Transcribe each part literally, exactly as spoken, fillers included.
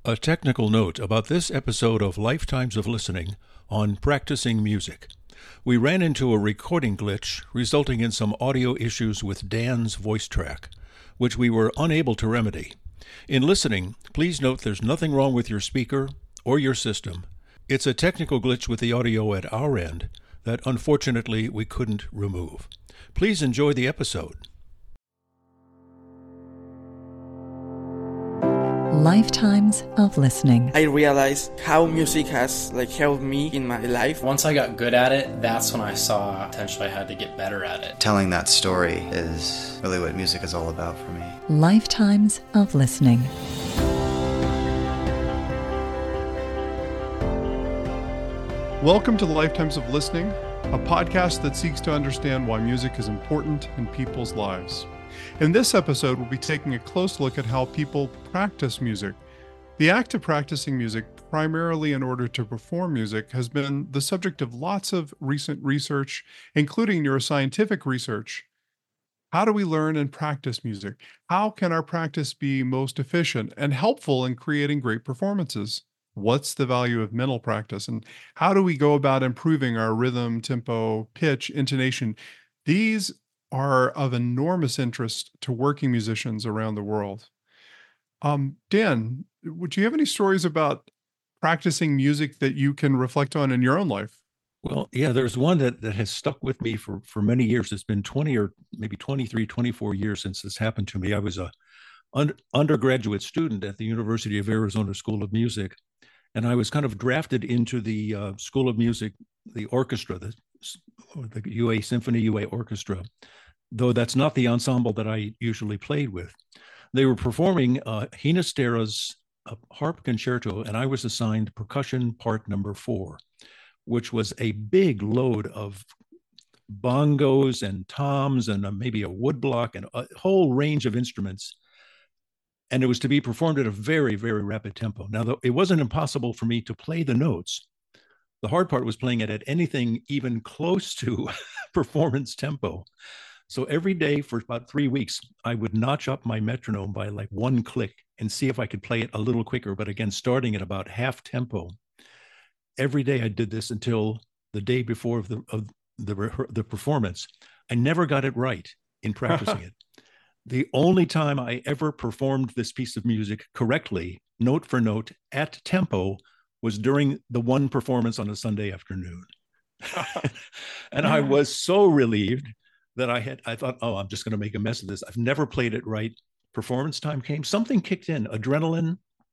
A technical note about this episode of Lifetimes of Listening on practicing music. We ran into a recording glitch resulting in some audio issues with Dan's voice track, which we were unable to remedy. In listening, please note there's nothing wrong with your speaker or your system. It's a technical glitch with the audio at our end that unfortunately we couldn't remove. Please enjoy the episode. Lifetimes of Listening. I realized how music has like helped me in my life. Once I got good at it, that's when I saw potentially I had to get better at it. Telling that story is really what music is all about for me. Lifetimes of Listening. Welcome to Lifetimes of Listening, a podcast that seeks to understand why music is important in people's lives. In this episode, we'll be taking a close look at how people practice music. The act of practicing music, primarily in order to perform music, has been the subject of lots of recent research, including neuroscientific research. How do we learn and practice music? How can our practice be most efficient and helpful in creating great performances? What's the value of mental practice? And how do we go about improving our rhythm, tempo, pitch, intonation? These are of enormous interest to working musicians around the world. Um, Dan, would you have any stories about practicing music that you can reflect on in your own life? Well, yeah, there's one that, that has stuck with me for, for many years. It's been twenty or maybe twenty-three, twenty-four years since this happened to me. I was a un- undergraduate student at the University of Arizona School of Music, and I was kind of drafted into the uh, School of Music, the orchestra, the, the U A Symphony U A Orchestra, though that's not the ensemble that I usually played with. They were performing uh, Ginastera's uh, harp concerto, and I was assigned percussion part number four, which was a big load of bongos and toms and uh, maybe a woodblock and a whole range of instruments. And it was to be performed at a very, very rapid tempo. Now, though, it wasn't impossible for me to play the notes. The hard part was playing it at anything even close to performance tempo. So every day for about three weeks, I would notch up my metronome by like one click and see if I could play it a little quicker, but again, starting at about half tempo. Every day I did this until the day before of the, of the, the performance. I never got it right in practicing it. The only time I ever performed this piece of music correctly, note for note, at tempo, was during the one performance on a Sunday afternoon. And I was so relieved that I had, I thought, oh, I'm just going to make a mess of this. I've never played it right. Performance time came, something kicked in, adrenaline.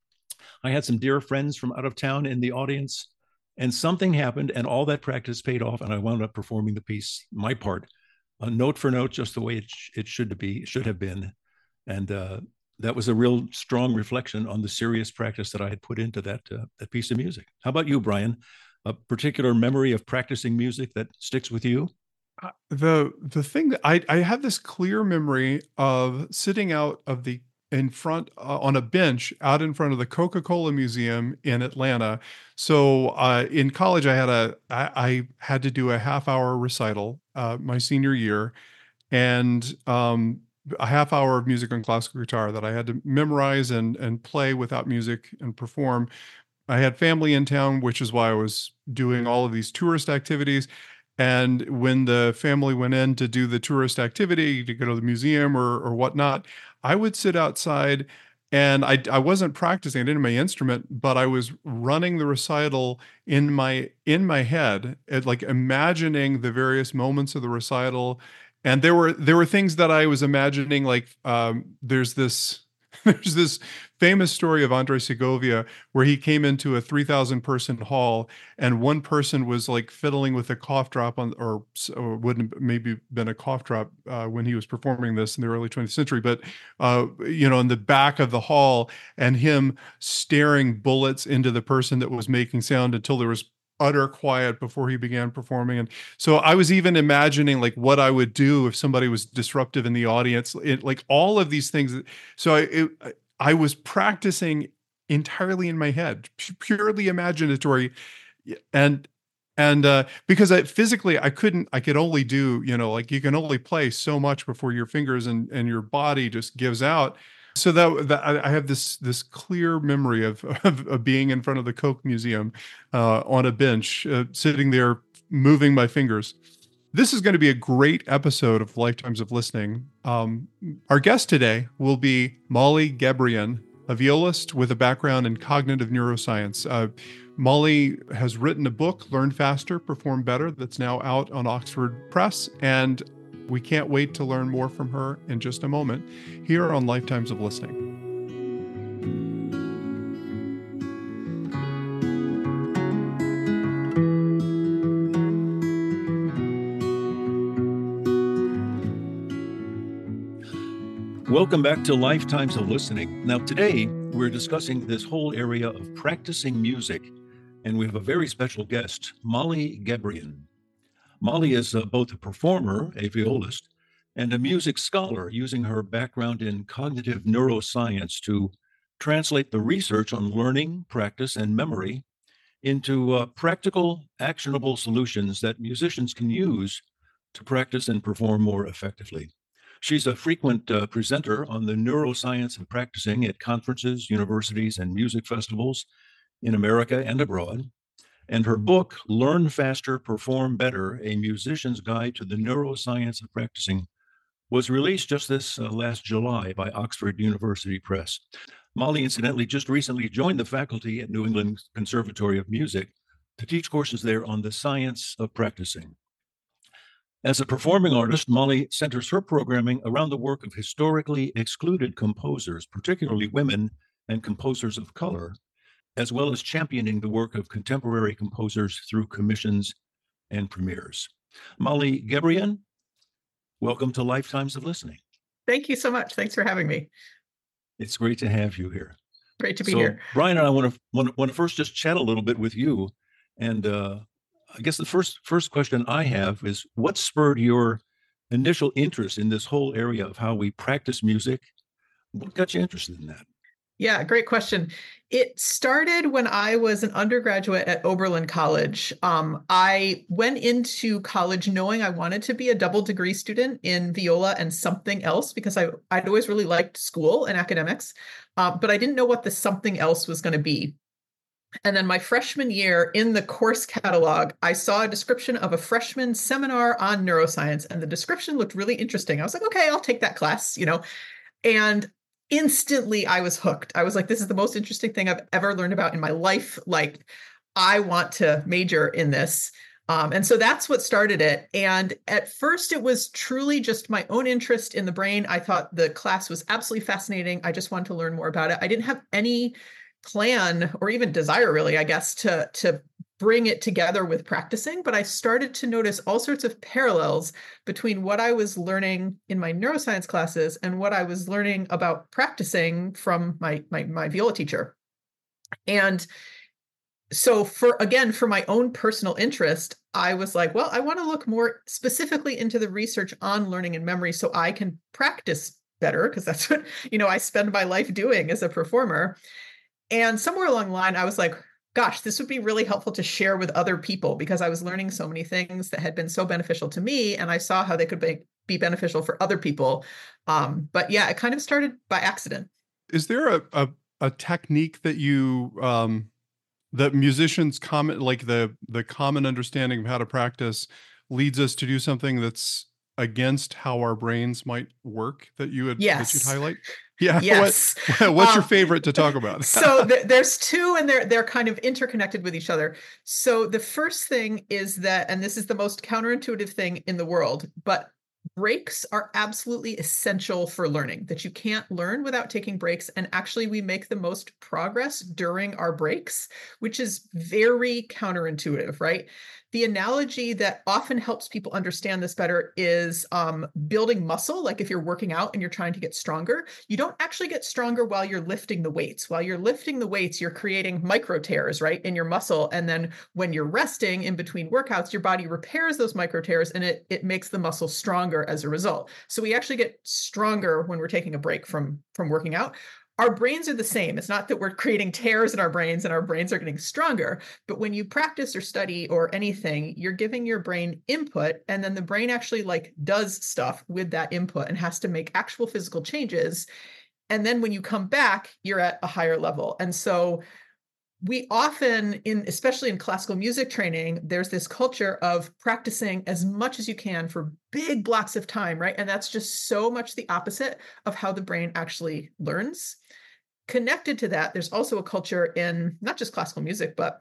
I had some dear friends from out of town in the audience, and something happened, and all that practice paid off, and I wound up performing the piece, my part, uh, note for note, just the way it, sh- it should be, should have been. And uh, that was a real strong reflection on the serious practice that I had put into that, uh, that piece of music. How about you, Brian? A particular memory of practicing music that sticks with you? Uh, the the thing that I, I have this clear memory of sitting out of the in front uh, on a bench out in front of the Coca-Cola Museum in Atlanta. So uh, in college, I had a I, I had to do a half hour recital uh, my senior year, and um, a half hour of music on classical guitar that I had to memorize and and play without music and perform. I had family in town, which is why I was doing all of these tourist activities. And when the family went in to do the tourist activity, to go to the museum or or whatnot, I would sit outside, and I I wasn't practicing. I didn't have my instrument, but I was running the recital in my in my head, at, like imagining the various moments of the recital. And there were there were things that I was imagining, like um, there's this there's this famous story of Andre Segovia where he came into a three thousand person hall, and one person was like fiddling with a cough drop on, or, or wouldn't have maybe been a cough drop uh, when he was performing this in the early twentieth century, but uh, you know, in the back of the hall, and him staring bullets into the person that was making sound until there was utter quiet before he began performing. And so I was even imagining like what I would do if somebody was disruptive in the audience, it, like all of these things. So I, it, I was practicing entirely in my head, purely imaginatory. And, and, uh, because I physically, I couldn't, I could only do, you know, like you can only play so much before your fingers and, and your body just gives out. So that, that I I have this this clear memory of of, of being in front of the Koch Museum uh, on a bench, uh, sitting there, moving my fingers. This is going to be a great episode of Lifetimes of Listening. Um, our guest today will be Molly Gebrian, a violist with a background in cognitive neuroscience. Uh, Molly has written a book, Learn Faster, Perform Better, that's now out on Oxford Press, and we can't wait to learn more from her in just a moment here on Lifetimes of Listening. Welcome back to Lifetimes of Listening. Now, today we're discussing this whole area of practicing music, and we have a very special guest, Molly Gebrian. Molly is uh, both a performer, a violist, and a music scholar, using her background in cognitive neuroscience to translate the research on learning, practice, and memory into uh, practical, actionable solutions that musicians can use to practice and perform more effectively. She's a frequent uh, presenter on the neuroscience of practicing at conferences, universities, and music festivals in America and abroad. And her book, Learn Faster, Perform Better, A Musician's Guide to the Neuroscience of Practicing, was released just this uh, last July by Oxford University Press. Molly, incidentally, just recently joined the faculty at New England Conservatory of Music to teach courses there on the science of practicing. As a performing artist, Molly centers her programming around the work of historically excluded composers, particularly women and composers of color, as well as championing the work of contemporary composers through commissions and premieres. Molly Gebrian, welcome to Lifetimes of Listening. Thank you so much. Thanks for having me. It's great to have you here. Great to be so, here. Brian and I want to, want, want to first just chat a little bit with you. And uh, I guess the first first question I have is, what spurred your initial interest in this whole area of how we practice music? What got you interested in that? Yeah, great question. It started when I was an undergraduate at Oberlin College. Um, I went into college knowing I wanted to be a double degree student in viola and something else, because I, I'd always really liked school and academics, uh, but I didn't know what the something else was going to be. And then my freshman year, in the course catalog, I saw a description of a freshman seminar on neuroscience, and the description looked really interesting. I was like, okay, I'll take that class, you know, and instantly I was hooked. I was like, this is the most interesting thing I've ever learned about in my life. Like, I want to major in this. Um, and so that's what started it. And at first, it was truly just my own interest in the brain. I thought the class was absolutely fascinating. I just wanted to learn more about it. I didn't have any plan or even desire, really, I guess, to, to bring it together with practicing. But I started to notice all sorts of parallels between what I was learning in my neuroscience classes and what I was learning about practicing from my, my, my viola teacher. And so for, again, for my own personal interest, I was like, well, I want to look more specifically into the research on learning and memory so I can practice better, because that's what, you know, I spend my life doing as a performer. And somewhere along the line, I was like, gosh, this would be really helpful to share with other people, because I was learning so many things that had been so beneficial to me, and I saw how they could be, be beneficial for other people. Um, but yeah, it kind of started by accident. Is there a, a, a technique that you, um, that musicians comment, like the, the common understanding of how to practice leads us to do something that's against how our brains might work, that you would, yes. that you'd highlight? Yeah. Yes. What, what's um, your favorite to talk about? So th- there's two, and they're they're kind of interconnected with each other. So the first thing is that, and this is the most counterintuitive thing in the world, but breaks are absolutely essential for learning, that you can't learn without taking breaks. And actually, we make the most progress during our breaks, which is very counterintuitive, right? The analogy that often helps people understand this better is um, building muscle. Like if you're working out and you're trying to get stronger, you don't actually get stronger while you're lifting the weights. While you're lifting the weights, you're creating micro tears, right, in your muscle. And then when you're resting in between workouts, your body repairs those micro tears, and it, it makes the muscle stronger as a result. So we actually get stronger when we're taking a break from, from working out. Our brains are the same. It's not that we're creating tears in our brains and our brains are getting stronger, but when you practice or study or anything, you're giving your brain input, and then the brain actually like does stuff with that input and has to make actual physical changes. And then when you come back, you're at a higher level. And so we often, in especially in classical music training, there's this culture of practicing as much as you can for big blocks of time, right? And that's just so much the opposite of how the brain actually learns. Connected to that, there's also a culture in not just classical music, but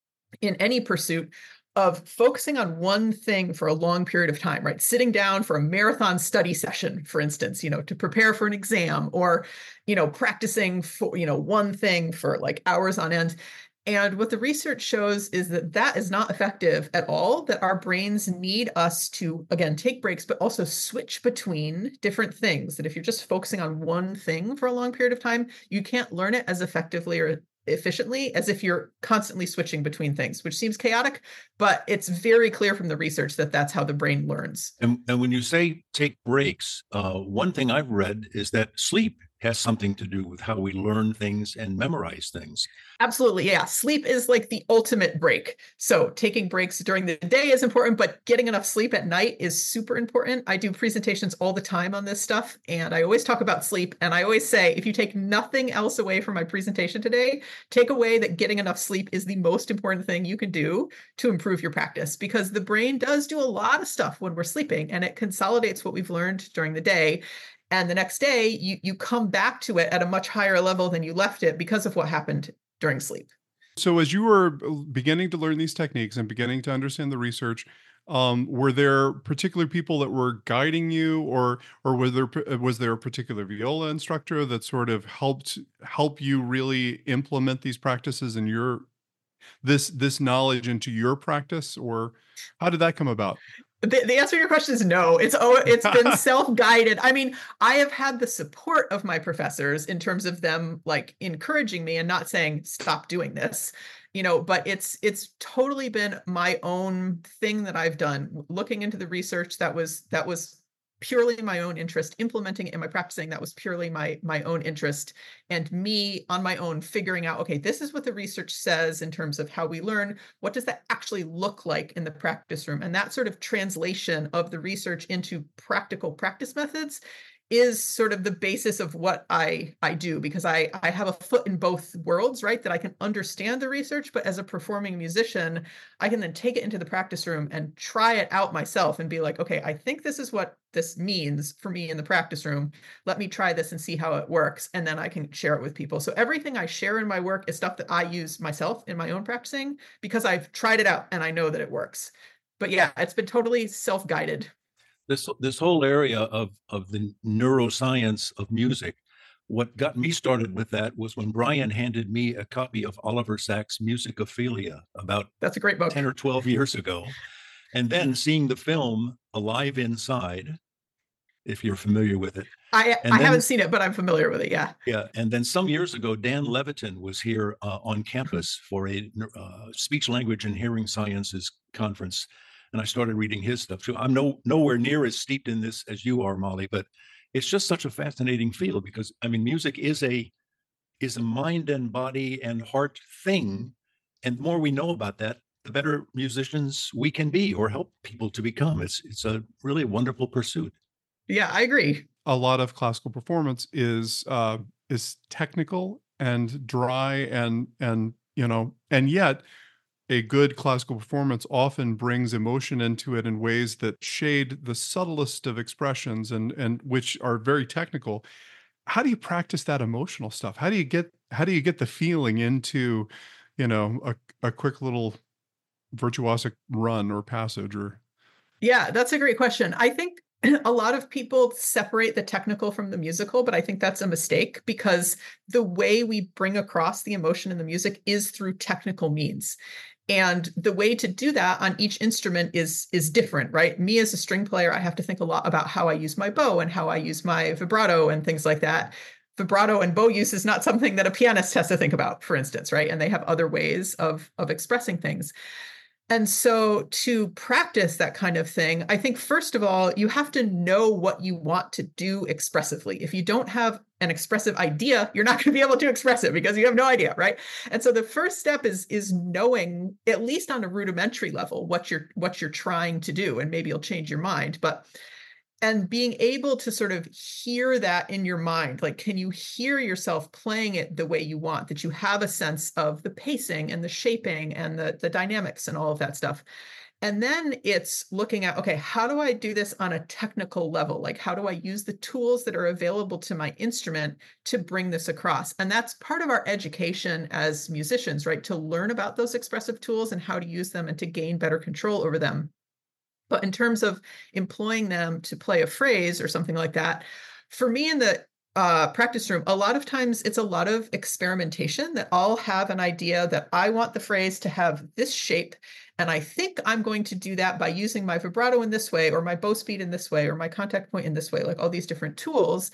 in any pursuit of focusing on one thing for a long period of time, right? Sitting down for a marathon study session, for instance, you know, to prepare for an exam, or, you know, practicing for, you know, one thing for like hours on end. And what the research shows is that that is not effective at all, that our brains need us to, again, take breaks, but also switch between different things. That if you're just focusing on one thing for a long period of time, you can't learn it as effectively or efficiently as if you're constantly switching between things, which seems chaotic, but it's very clear from the research that that's how the brain learns. And, and when you say take breaks, uh, one thing I've read is that sleep has something to do with how we learn things and memorize things. Absolutely. Yeah. Sleep is like the ultimate break. So taking breaks during the day is important, but getting enough sleep at night is super important. I do presentations all the time on this stuff, and I always talk about sleep. And I always say, if you take nothing else away from my presentation today, take away that getting enough sleep is the most important thing you can do to improve your practice, because the brain does do a lot of stuff when we're sleeping, and it consolidates what we've learned during the day. And the next day, you, you come back to it at a much higher level than you left it because of what happened during sleep. So as you were beginning to learn these techniques and beginning to understand the research, um, were there particular people that were guiding you, or or was there was there a particular viola instructor that sort of helped help you really implement these practices in your this this knowledge into your practice, or how did that come about? The, the answer to your question is no. It's oh, it's been self-guided. I mean, I have had the support of my professors in terms of them like encouraging me and not saying, stop doing this, you know, but it's it's totally been my own thing that I've done, looking into the research that was that was purely my own interest, implementing it in my practicing, that was purely my my own interest, and me on my own figuring out, okay, this is what the research says in terms of how we learn. What does that actually look like in the practice room? And that sort of translation of the research into practical practice methods is sort of the basis of what I, I do, because I, I have a foot in both worlds, right? That I can understand the research, but as a performing musician, I can then take it into the practice room and try it out myself and be like, okay, I think this is what this means for me in the practice room. Let me try this and see how it works. And then I can share it with people. So everything I share in my work is stuff that I use myself in my own practicing because I've tried it out and I know that it works. But yeah, it's been totally self-guided. This this whole area of of the neuroscience of music, what got me started with that was when Brian handed me a copy of Oliver Sacks' Musicophilia about That's a great book. ten or twelve years ago. And then seeing the film Alive Inside, if you're familiar with it. I, And I then- haven't seen it, but I'm familiar with it. Yeah. Yeah. And then some years ago, Dan Levitin was here uh, on campus for a uh, speech, language, and hearing sciences conference. And I started reading his stuff too. I'm no nowhere near as steeped in this as you are, Molly, but it's just such a fascinating field because I mean, music is a is a mind and body and heart thing. And the more we know about that, the better musicians we can be or help people to become. It's it's a really wonderful pursuit. Yeah, I agree. A lot of classical performance is uh, is technical and dry and and you know, and yet a good classical performance often brings emotion into it in ways that shade the subtlest of expressions and and which are very technical. How do you practice that emotional stuff? How do you get how do you get the feeling into, you know, a, a quick little virtuosic run or passage or Yeah, that's a great question. I think a lot of people separate the technical from the musical, but I think that's a mistake because the way we bring across the emotion in the music is through technical means. And the way to do that on each instrument is, is different, right? Me as a string player, I have to think a lot about how I use my bow and how I use my vibrato and things like that. Vibrato and bow use is not something that a pianist has to think about, for instance, right? And they have other ways of, of expressing things. And so to practice that kind of thing, I think, first of all, you have to know what you want to do expressively. If you don't have an expressive idea, you're not going to be able to express it because you have no idea, right? And so the first step is, is knowing, at least on a rudimentary level, what you're, what you're trying to do. And maybe you'll change your mind. But and being able to sort of hear that in your mind, like, can you hear yourself playing it the way you want, that you have a sense of the pacing and the shaping and the, the dynamics and all of that stuff. And then it's looking at, okay, how do I do this on a technical level? Like, how do I use the tools that are available to my instrument to bring this across? And that's part of our education as musicians, right? To learn about those expressive tools and how to use them and to gain better control over them. But in terms of employing them to play a phrase or something like that, for me in the uh, practice room, a lot of times it's a lot of experimentation, that I'll have an idea that I want the phrase to have this shape. And I think I'm going to do that by using my vibrato in this way, or my bow speed in this way, or my contact point in this way, like all these different tools.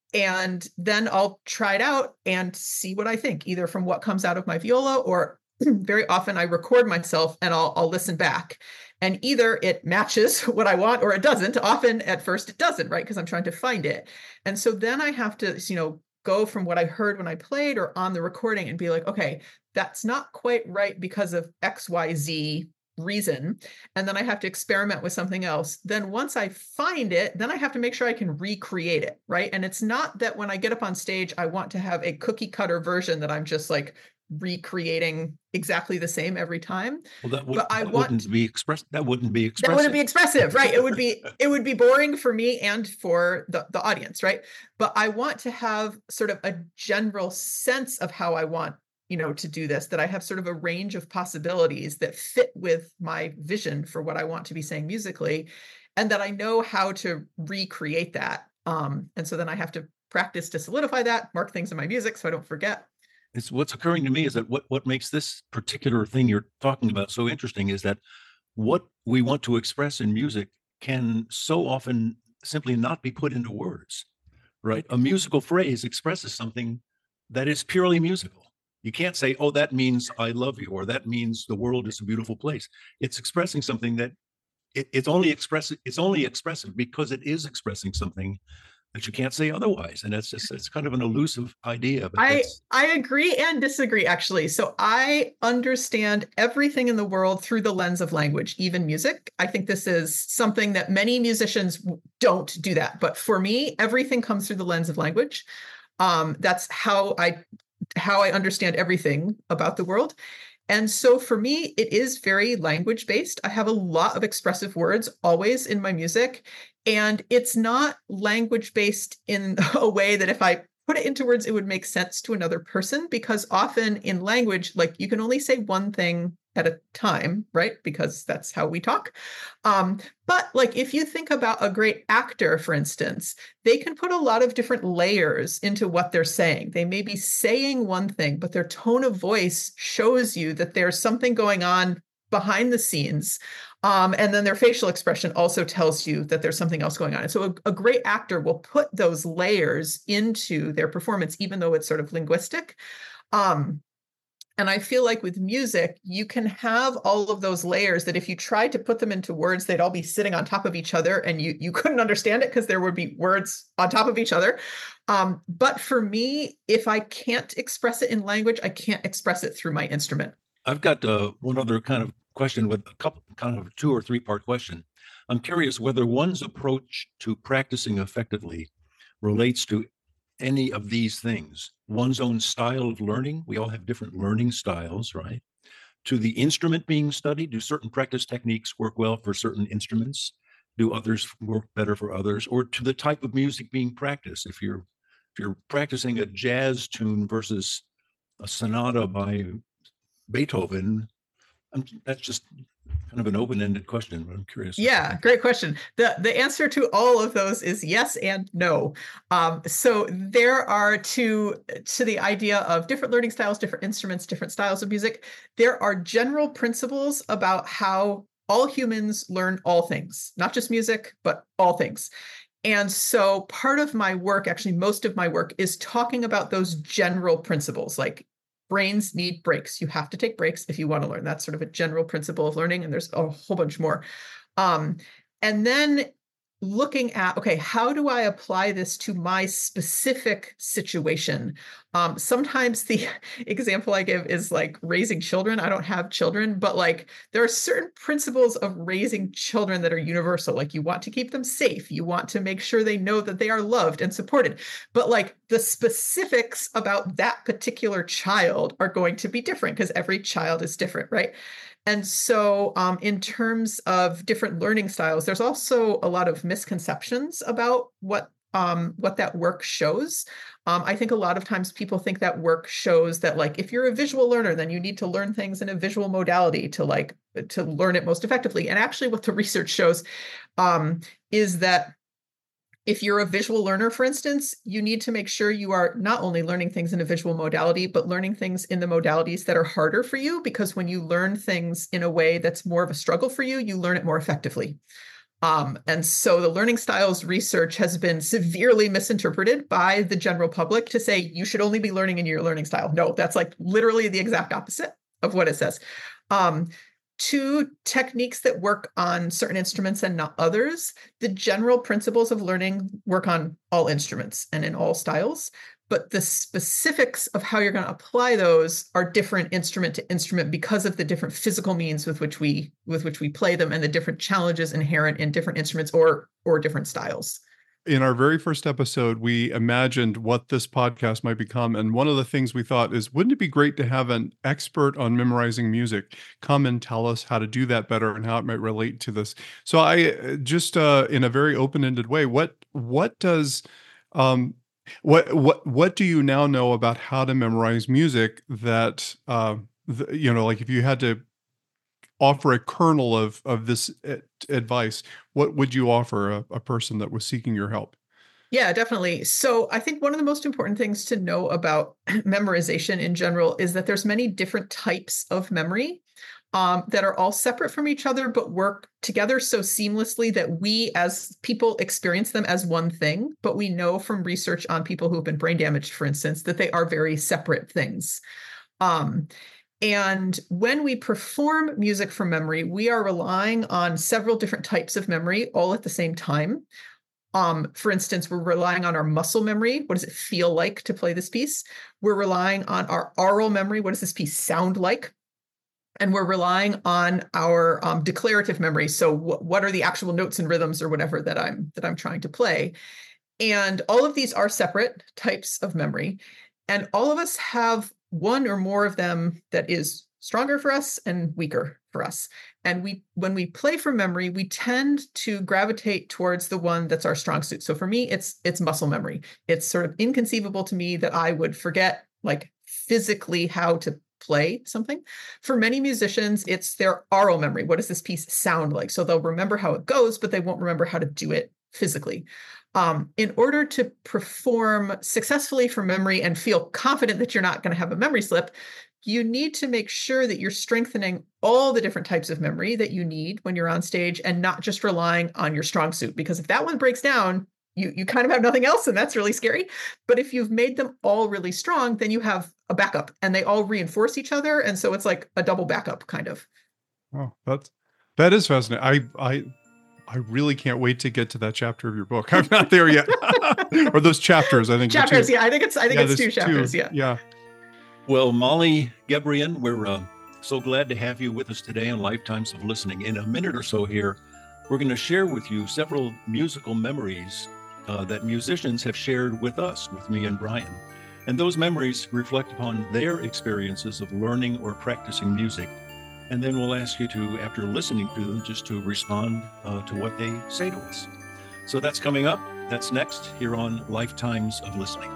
And then I'll try it out and see what I think, either from what comes out of my viola, or very often I record myself and I'll, I'll listen back. And either it matches what I want or it doesn't. Often at first it doesn't, right? Because I'm trying to find it. And so then I have to, you know, go from what I heard when I played or on the recording and be like, okay, that's not quite right because of X Y Z reason. And then I have to experiment with something else. Then once I find it, then I have to make sure I can recreate it, right? And it's not that when I get up on stage, I want to have a cookie cutter version that I'm just like recreating exactly the same every time. Well, that, would, but I that want, wouldn't be expressed. That wouldn't be expressive. That wouldn't be expressive, right? It would be it would be boring for me and for the, the audience, right? But I want to have sort of a general sense of how I want, you know, to do this, that I have sort of a range of possibilities that fit with my vision for what I want to be saying musically, and that I know how to recreate that. Um, and so then I have to practice to solidify that, mark things in my music so I don't forget. It's what's occurring to me is that what, what makes this particular thing you're talking about so interesting is that what we want to express in music can so often simply not be put into words, right? A musical phrase expresses something that is purely musical. You can't say, oh, that means I love you, or that means the world is a beautiful place. It's expressing something that it, it's only expressive. It's only expressive because it is expressing something that you can't say otherwise. And that's just, it's kind of an elusive idea. But I, I agree and disagree, actually. So I understand everything in the world through the lens of language, even music. I think this is something that many musicians don't do that. But for me, everything comes through the lens of language. Um, that's how I, how I understand everything about the world. And so for me, it is very language based. I have a lot of expressive words always in my music. And it's not language based in a way that if I put it into words, it would make sense to another person, because often in language, like you can only say one thing at a time, right? Because that's how we talk. Um, but like if you think about a great actor, for instance, they can put a lot of different layers into what they're saying. They may be saying one thing, but their tone of voice shows you that there's something going on behind the scenes. Um, and then their facial expression also tells you that there's something else going on. And so a, a great actor will put those layers into their performance, even though it's sort of linguistic. Um, and I feel like with music, you can have all of those layers that if you tried to put them into words, they'd all be sitting on top of each other and you, you couldn't understand it because there would be words on top of each other. Um, but for me, if I can't express it in language, I can't express it through my instrument. I've got uh, one other kind of question with a couple, kind of two or three part question. I'm curious whether one's approach to practicing effectively relates to any of these things. One's own style of learning. We all have different learning styles, right? To the instrument being studied. Do certain practice techniques work well for certain instruments? Do others work better for others? Or to the type of music being practiced. If you're if you're practicing a jazz tune versus a sonata by Beethoven, I'm, that's just kind of an open-ended question, but I'm curious. Yeah, great question. The the answer to all of those is yes and no. Um, so there are to, to the idea of different learning styles, different instruments, different styles of music, there are general principles about how all humans learn all things, not just music, but all things. And so part of my work, actually most of my work, is talking about those general principles, like brains need breaks. You have to take breaks if you want to learn. That's sort of a general principle of learning. And there's a whole bunch more. Um, and then looking at, okay, how do I apply this to my specific situation? Um, sometimes the example I give is like raising children. I don't have children, but like there are certain principles of raising children that are universal. Like you want to keep them safe. You want to make sure they know that they are loved and supported. But like the specifics about that particular child are going to be different because every child is different, right? And so um, in terms of different learning styles, there's also a lot of misconceptions about what um, what that work shows. Um, I think a lot of times people think that work shows that like, if you're a visual learner, then you need to learn things in a visual modality to like, to learn it most effectively. And actually what the research shows um, is that if you're a visual learner, for instance, you need to make sure you are not only learning things in a visual modality, but learning things in the modalities that are harder for you, because when you learn things in a way that's more of a struggle for you, you learn it more effectively. Um, and so the learning styles research has been severely misinterpreted by the general public to say you should only be learning in your learning style. No, that's like literally the exact opposite of what it says. Um, two techniques that work on certain instruments and not others. The general principles of learning work on all instruments and in all styles, but the specifics of how you're going to apply those are different instrument to instrument because of the different physical means with which we with which we play them and the different challenges inherent in different instruments or or different styles. In our very first episode, we imagined what this podcast might become. And one of the things we thought is, wouldn't it be great to have an expert on memorizing music come and tell us how to do that better and how it might relate to this? So I just, uh, in a very open-ended way, what what does, um, what what what do you now know about how to memorize music that, uh, the, you know, like if you had to offer a kernel of of this advice, what would you offer a, a person that was seeking your help? Yeah, definitely. So I think one of the most important things to know about memorization in general is that there's many different types of memory um, that are all separate from each other, but work together so seamlessly that we as people experience them as one thing. But we know from research on people who have been brain damaged, for instance, that they are very separate things. Um, And when we perform music from memory, we are relying on several different types of memory all at the same time. Um, for instance, we're relying on our muscle memory. What does it feel like to play this piece? We're relying on our aural memory. What does this piece sound like? And we're relying on our um, declarative memory. So wh- what are the actual notes and rhythms or whatever that I'm that I'm trying to play? And all of these are separate types of memory. And all of us have one or more of them that is stronger for us and weaker for us. And we, when we play from memory, we tend to gravitate towards the one that's our strong suit. So for me, it's it's muscle memory. It's sort of inconceivable to me that I would forget like physically how to play something. For many musicians, it's their aural memory. What does this piece sound like? So they'll remember how it goes, but they won't remember how to do it physically. Um, in order to perform successfully from memory and feel confident that you're not going to have a memory slip, you need to make sure that you're strengthening all the different types of memory that you need when you're on stage and not just relying on your strong suit. Because if that one breaks down, you, you kind of have nothing else, and that's really scary. But if you've made them all really strong, then you have a backup and they all reinforce each other. And so it's like a double backup kind of. Oh, that's, that is fascinating. I, I, I really can't wait to get to that chapter of your book. I'm not there yet. Or those chapters, I think. Chapters, yeah. I think it's I think yeah, it's two chapters, two. yeah. Yeah. Well, Molly Gebrian, we're uh, so glad to have you with us today on Lifetimes of Listening. In a minute or so here, we're going to share with you several musical memories uh, that musicians have shared with us, with me and Brian. And those memories reflect upon their experiences of learning or practicing music. And then we'll ask you to, after listening to them, just to respond uh, to what they say to us. So that's coming up. That's next here on Lifetimes of Listening.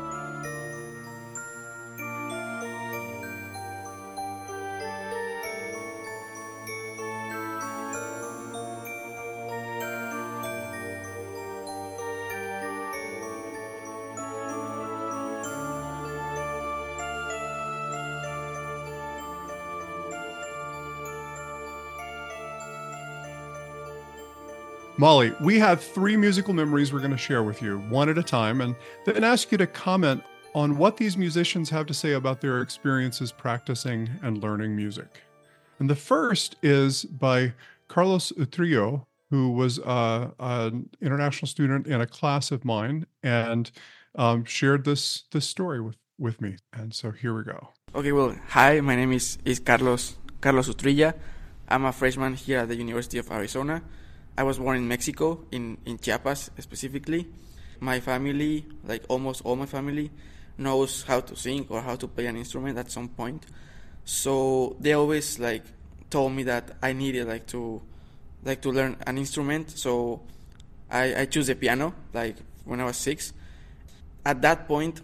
Molly, we have three musical memories we're going to share with you, one at a time, and then ask you to comment on what these musicians have to say about their experiences practicing and learning music. And the first is by Carlos Utrillo, who was uh, an international student in a class of mine and um, shared this, this story with, with me. And so here we go. Okay, well, hi, my name is, is Carlos Carlos Utrilla. I'm a freshman here at the University of Arizona. I was born in Mexico, in, in Chiapas specifically. My family, like almost all my family, knows how to sing or how to play an instrument at some point. So they always like told me that I needed like to like to learn an instrument. So I, I chose the piano like when I was six. At that point,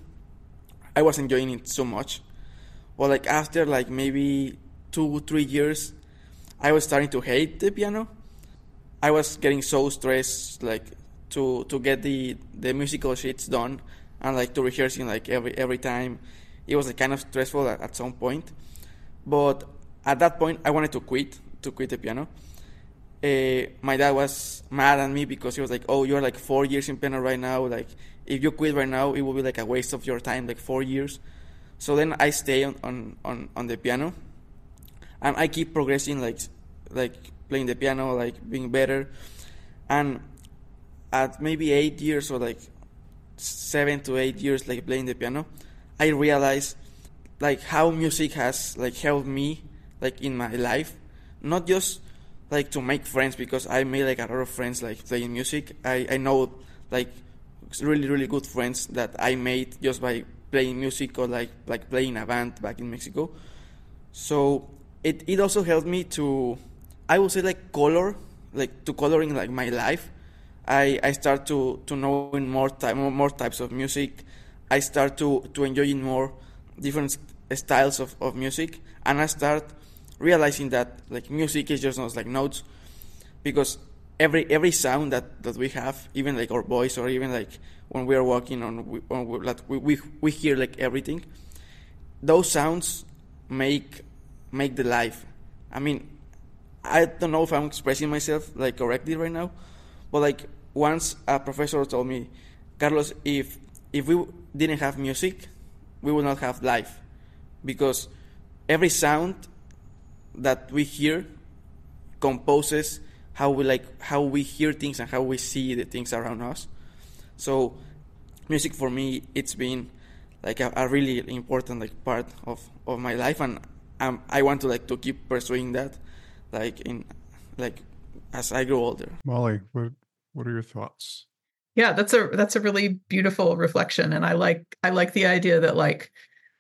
I was enjoying it so much. Well, like after like maybe two, three years, I was starting to hate the piano. I was getting so stressed, like to to get the, the musical sheets done and like to rehearsing like every every time. It was like, kind of stressful at, at some point. But at that point, I wanted to quit, to quit the piano. Uh, my dad was mad at me because he was like, oh, you're like four years in piano right now. Like, if you quit right now, it will be like a waste of your time, like four years. So then I stay on, on, on, on the piano. And I keep progressing, like like playing the piano, like being better. And at maybe eight years or like seven to eight years, like playing the piano, I realized like how music has like helped me like in my life, not just like to make friends, because I made like a lot of friends like playing music. I, I know like really really good friends that I made just by playing music or like like playing a band back in Mexico. So it, it also helped me to, I would say like color, like to coloring like my life. I, I start to, to knowing more type, more types of music. I start to, to enjoying more different styles of, of music, and I start realizing that like music is just not like notes, because every every sound that, that we have, even like our voice or even like when we are walking on, we, on we, like we, we we hear like everything. Those sounds make make the life. I mean, I don't know if I'm expressing myself like correctly right now, but like once a professor told me, Carlos, if if we didn't have music, we would not have life, because every sound that we hear composes how we like how we hear things and how we see the things around us. So music for me, it's been like a, a really important like part of, of my life, and um, I want to like to keep pursuing that like in like as I grow older. Molly, what what are your thoughts? Yeah, that's a that's a really beautiful reflection, and I like I like the idea that like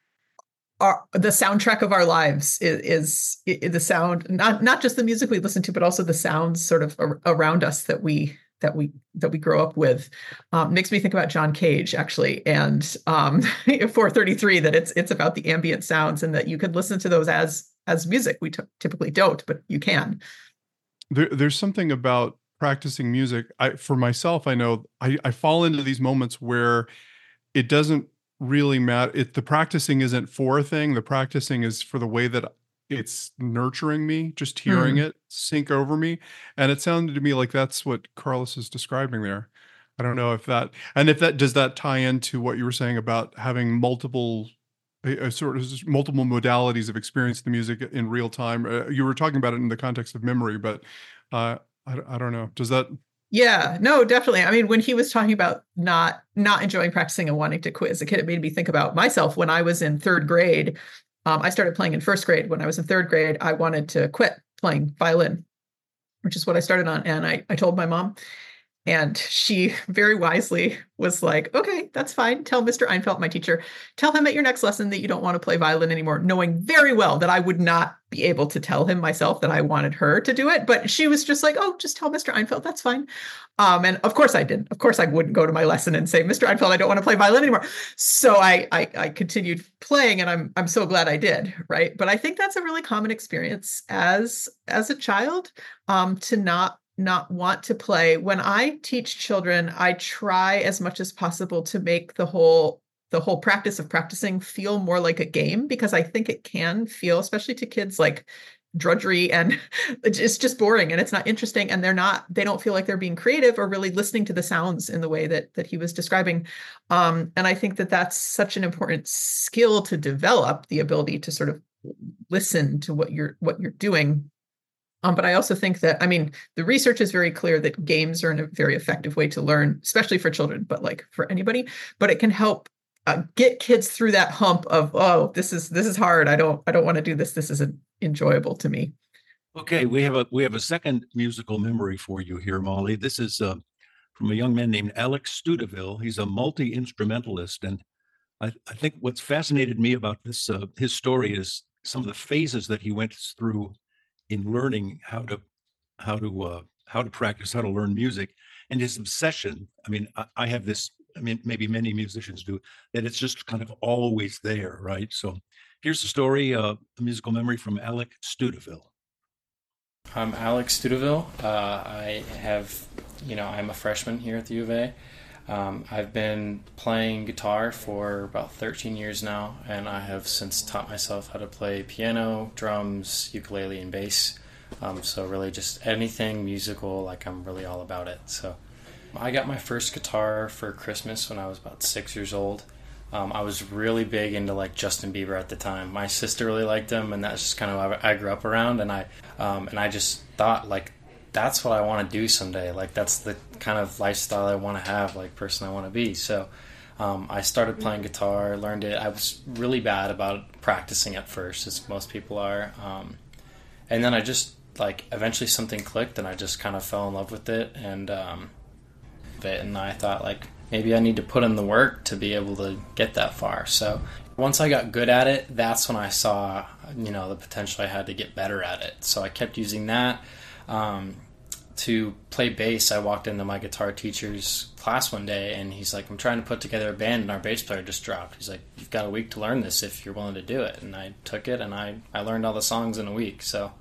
our the soundtrack of our lives is, is, is the sound, not not just the music we listen to, but also the sounds sort of ar- around us that we that we that we grow up with. Um, makes me think about John Cage actually, and um, four thirty-three, that it's it's about the ambient sounds, and that you could listen to those as as music. We t- typically don't, but you can. There, there's something about practicing music. I, for myself, I know I, I fall into these moments where it doesn't really matter. It, the practicing isn't for a thing. The practicing is for the way that it's nurturing me, just hearing Mm. it sink over me. And it sounded to me like that's what Carlos is describing there. I don't know if that, and if that, does that tie into what you were saying about having multiple a, a sort of multiple modalities of experiencing the music in real time? Uh, you were talking about it in the context of memory, but uh, I, I don't know. Does that? Yeah, no, definitely. I mean, when he was talking about not not enjoying practicing and wanting to quit as a kid, it made me think about myself when I was in third grade. Um, I started playing in first grade. When I was in third grade, I wanted to quit playing violin, which is what I started on. And I, I told my mom, and she very wisely was like, okay, that's fine. Tell Mister Einfeld, my teacher, tell him at your next lesson that you don't want to play violin anymore, knowing very well that I would not be able to tell him myself that I wanted her to do it. But she was just like, oh, just tell Mister Einfeld, that's fine. Um, and of course I didn't. Of course I wouldn't go to my lesson and say, Mister Einfeld, I don't want to play violin anymore. So I, I, I continued playing, and I'm, I'm so glad I did. Right. But I think that's a really common experience as, as a child, um, to not not want to play. When I teach children, I try as much as possible to make the whole the whole practice of practicing feel more like a game, because I think it can feel, especially to kids, like drudgery, and it's just boring and it's not interesting, and they're not they don't feel like they're being creative or really listening to the sounds in the way that that he was describing. Um, and I think that that's such an important skill to develop, the ability to sort of listen to what you're what you're doing. Um, but I also think that, I mean, the research is very clear that games are a very effective way to learn, especially for children, but like for anybody. But it can help uh, get kids through that hump of, oh, this is this is hard. I don't I don't want to do this. This isn't enjoyable to me. Okay, we have a we have a second musical memory for you here, Molly. This is uh, from a young man named Alex Studeville. He's a multi-instrumentalist, and I, I think what's fascinated me about this uh, his story is some of the phases that he went through in learning how to how to uh, how to practice, how to learn music, and his obsession. I mean, I, I have this. I mean, maybe many musicians do, that it's just kind of always there, right? So, here's the story, uh, a musical memory from Alex Studeville. I'm Alex Studeville. Uh, I have, you know, I'm a freshman here at the U of A. Um, I've been playing guitar for about thirteen years now, and I have since taught myself how to play piano, drums, ukulele, and bass. Um, so really just anything musical, like I'm really all about it. So I got my first guitar for Christmas when I was about six years old. Um, I was really big into like Justin Bieber at the time. My sister really liked him, and that's just kind of what I grew up around. And I um, and I just thought like that's what I want to do someday. Like that's the kind of lifestyle I want to have, like person I want to be. So um, I started playing guitar, learned it. I was really bad about practicing at first, as most people are. Um, and then I just like eventually something clicked, and I just kind of fell in love with it. And um, and I thought like, maybe I need to put in the work to be able to get that far. So once I got good at it, that's when I saw, you know, the potential I had to get better at it. So I kept using that. Um, to play bass, I walked into my guitar teacher's class one day, and he's like, I'm trying to put together a band, and our bass player just dropped. He's like, you've got a week to learn this if you're willing to do it. And I took it, and I, I learned all the songs in a week. So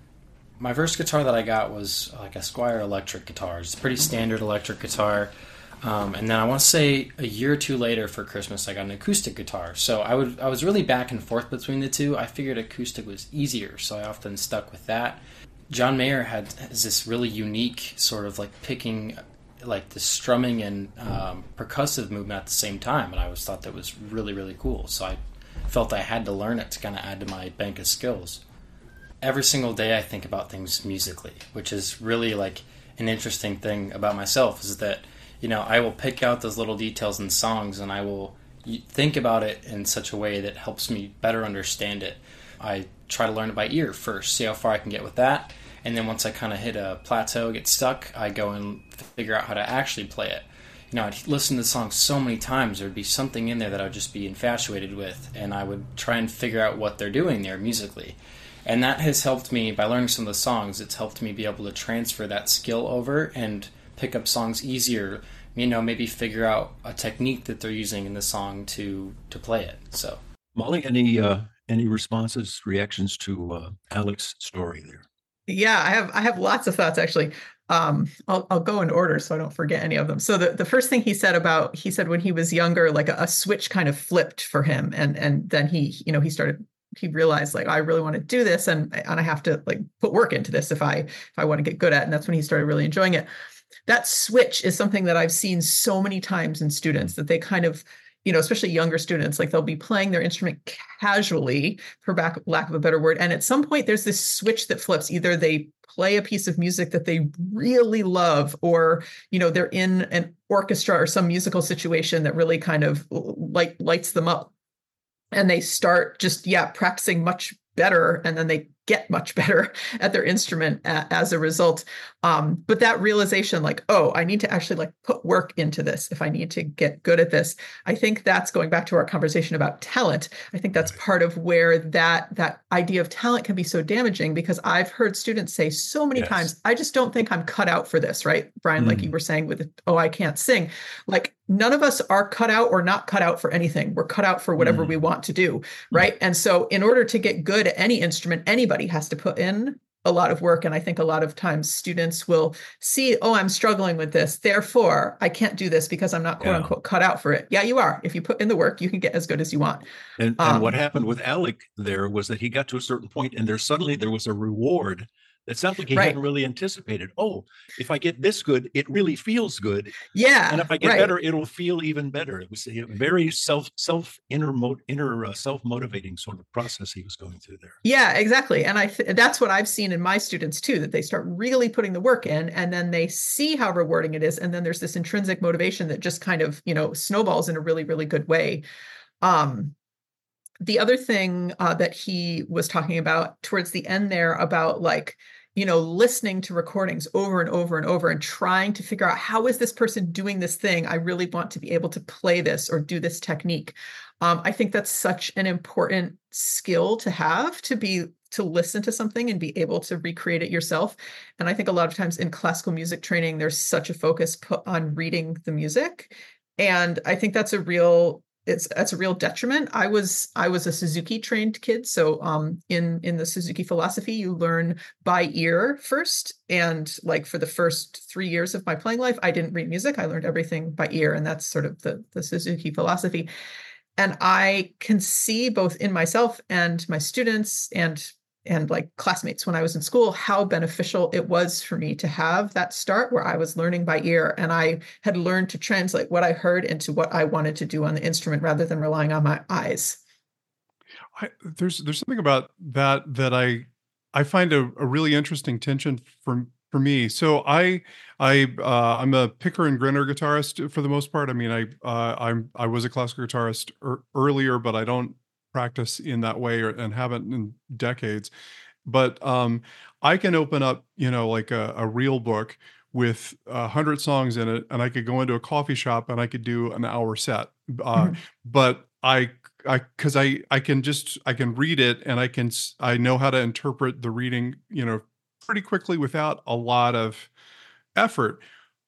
my first guitar that I got was like a Squier electric guitar. It's a pretty standard electric guitar. Um, and then I want to say a year or two later for Christmas, I got an acoustic guitar. So I would I was really back and forth between the two. I figured acoustic was easier, so I often stuck with that. John Mayer had has this really unique sort of like picking, like the strumming and um, percussive movement at the same time, and I always thought that was really, really cool. So I felt I had to learn it to kind of add to my bank of skills. Every single day I think about things musically, which is really like an interesting thing about myself, is that, you know, I will pick out those little details in songs, and I will think about it in such a way that helps me better understand it. I try to learn it by ear first, see how far I can get with that, and then once I kind of hit a plateau, get stuck, I go and figure out how to actually play it. You know, I'd listen to the song so many times, there'd be something in there that I'd just be infatuated with, and I would try and figure out what they're doing there musically. And that has helped me, by learning some of the songs, it's helped me be able to transfer that skill over and pick up songs easier, you know, maybe figure out a technique that they're using in the song to to play it. So, Molly, any uh, any responses, reactions to uh, Alex's story there? Yeah, I have I have lots of thoughts actually. Um, I'll I'll go in order so I don't forget any of them. So the, the first thing he said about he said when he was younger, like a, a switch kind of flipped for him, and and then he you know he started he realized like, I really want to do this, and and I have to like put work into this if I if I want to get good at it. And that's when he started really enjoying it. That switch is something that I've seen so many times in students, that they kind of, you know, especially younger students, like they'll be playing their instrument casually, for back, lack of a better word. And at some point there's this switch that flips. Either they play a piece of music that they really love, or, you know, they're in an orchestra or some musical situation that really kind of light, lights them up. And they start just, yeah, practicing much better. And then they get much better at their instrument a, as a result. Um, but that realization, like, oh, I need to actually like put work into this if I need to get good at this. I think that's going back to our conversation about talent. I think that's part of where that that idea of talent can be so damaging, because I've heard students say so many yes. times, I just don't think I'm cut out for this, right? Brian, mm. like you were saying with, oh, I can't sing. Like none of us are cut out or not cut out for anything. We're cut out for whatever mm. we want to do, right? Mm. And so in order to get good at any instrument, anybody has to put in a lot of work. And I think a lot of times students will see, oh, I'm struggling with this, therefore I can't do this because I'm not quote yeah. unquote cut out for it. Yeah, you are. If you put in the work, you can get as good as you want. And, um, and what happened with Alec there was that he got to a certain point, and there suddenly there was a reward It sounds like he Right. hadn't really anticipated, oh, if I get this good, it really feels good. Yeah. And if I get right. better, it'll feel even better. It was a very self, self, inner, mo- inner uh, self-motivating sort of process he was going through there. Yeah, exactly. And I th- that's what I've seen in my students too, that they start really putting the work in and then they see how rewarding it is. And then there's this intrinsic motivation that just kind of, you know, snowballs in a really, really good way. Um, the other thing uh, that he was talking about towards the end there about like, you know, listening to recordings over and over and over and trying to figure out how is this person doing this thing? I really want to be able to play this or do this technique. Um, I think that's such an important skill to have, to be to listen to something and be able to recreate it yourself. And I think a lot of times in classical music training, there's such a focus put on reading the music. And I think that's a real It's that's a real detriment. I was I was a Suzuki trained kid, so um, in in the Suzuki philosophy, you learn by ear first, and like for the first three years of my playing life, I didn't read music. I learned everything by ear, and that's sort of the the Suzuki philosophy. And I can see both in myself and my students and and like classmates when I was in school, how beneficial it was for me to have that start where I was learning by ear and I had learned to translate what I heard into what I wanted to do on the instrument rather than relying on my eyes. I, there's there's something about that that I I find a, a really interesting tension for for me. So I I uh, I'm a picker and grinner guitarist for the most part. I mean I uh, I'm I was a classical guitarist er, earlier, but I don't practice in that way or, and haven't in decades. But um, I can open up, you know, like a, a real book with a hundred songs in it, and I could go into a coffee shop and I could do an hour set. Uh, Mhm. but I, I, because I, I can just, I can read it, and I can, s- I know how to interpret the reading, you know, pretty quickly without a lot of effort.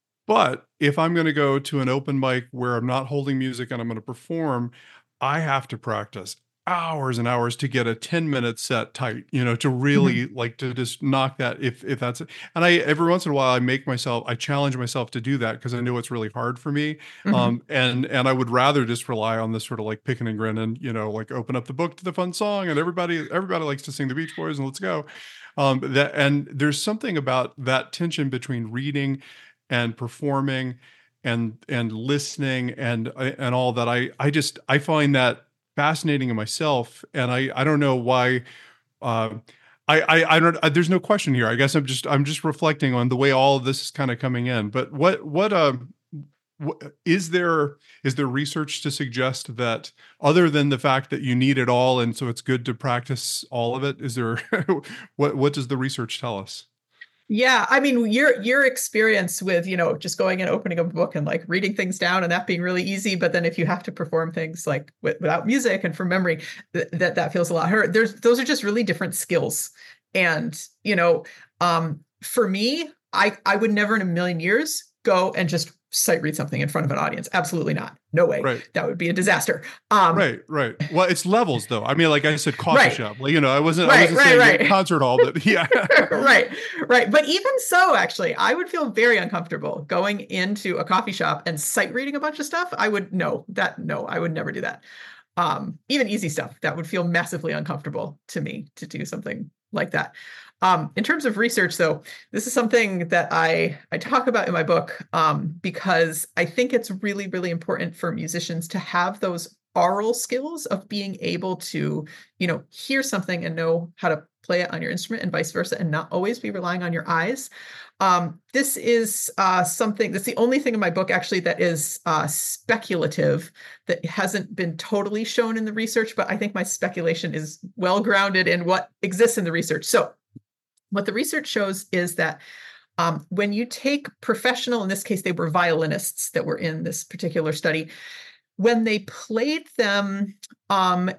But if I'm going to go to an open mic where I'm not holding music and I'm going to perform, I have to practice hours and hours to get a ten minute set tight, you know, to really Mhm. like to just knock that if if that's it. And I every once in a while I make myself I challenge myself to do that because I know it's really hard for me. Mhm. Um and and I would rather just rely on this sort of like picking and grinning, you know, like open up the book to the fun song and everybody everybody likes to sing the Beach Boys and let's go. Um that and there's something about that tension between reading and performing and and listening and and all that. I I just I find that fascinating in myself, and I I don't know why. Uh, I, I I don't. uh, There's no question here. I guess I'm just I'm just reflecting on the way all of this is kind of coming in. But what what um what, is there is there research to suggest that other than the fact that you need it all, and so it's good to practice all of it? Is there what what does the research tell us? Yeah, I mean, your your experience with, you know, just going and opening a book and like reading things down and that being really easy, but then if you have to perform things like with, without music and from memory, th- that that feels a lot harder. There's those are just really different skills. And, you know, um, for me, I I would never in a million years go and just sight read something in front of an audience. Absolutely not. No way. Right. That would be a disaster. Um, Right, right. Well, it's levels though. I mean, like I said, coffee right. shop. Like, you know, I wasn't I Right, wasn't right, saying right. like concert hall, but yeah. right, right. But even so, actually, I would feel very uncomfortable going into a coffee shop and sight reading a bunch of stuff. I would no, that no, I would never do that. Um, even easy stuff that would feel massively uncomfortable to me to do something like that. Um, in terms of research, though, this is something that I I talk about in my book um, because I think it's really, really important for musicians to have those aural skills of being able to, you know, hear something and know how to play it on your instrument and vice versa, and not always be relying on your eyes. Um, this is uh, something that's the only thing in my book actually that is uh, speculative, that hasn't been totally shown in the research, but I think my speculation is well grounded in what exists in the research. So what the research shows is that um, when you take professional, in this case, they were violinists that were in this particular study, when they played them um,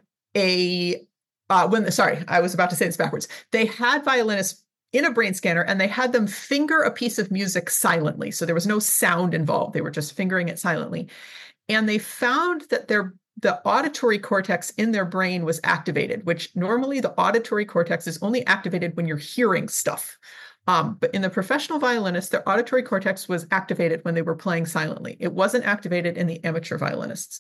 a, uh, when, sorry, I was about to say this backwards. They had violinists in a brain scanner and they had them finger a piece of music silently. So there was no sound involved. They were just fingering it silently. And they found that their the auditory cortex in their brain was activated, which normally the auditory cortex is only activated when you're hearing stuff. Um, but in the professional violinists, their auditory cortex was activated when they were playing silently. It wasn't activated in the amateur violinists.